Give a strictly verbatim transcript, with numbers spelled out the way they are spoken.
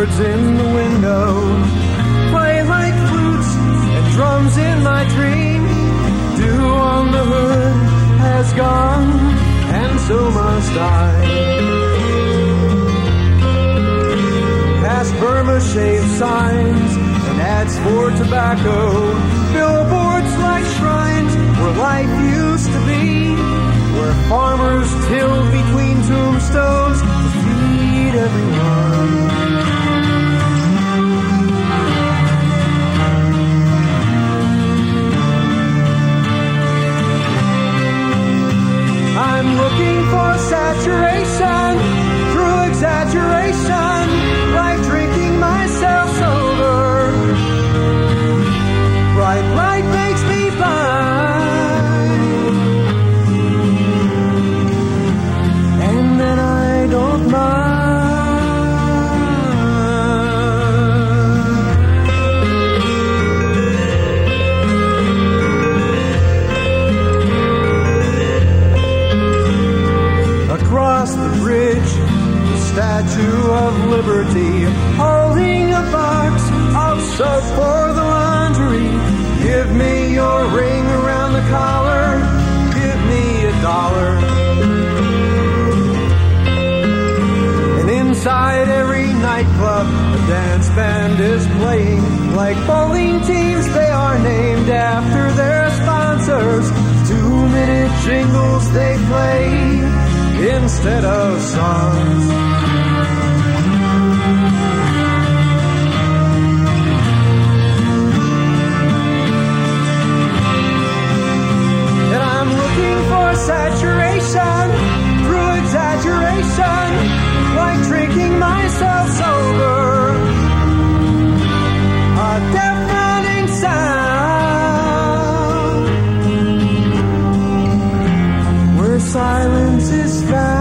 birds in the window play like flutes and drums in my dream. Dew on the hood has gone, and so must I. Past Burma shave signs and ads for tobacco, billboards like shrines where life used to be, where farmers tilled between tombstones to feed everyone. I'm looking for saturation through exaggeration, like drinking myself sober. Bright light makes me blind, and then I don't mind. Across the bridge, the Statue of Liberty, holding a box of soap for the laundry. Give me your ring around the collar, give me a dollar. And inside every nightclub, a dance band is playing. Like bowling teams, they are named after their sponsors. Two-minute jingles they play instead of songs. And I'm looking for saturation through exaggeration, like drinking myself sober. A deafening sound where silence is found.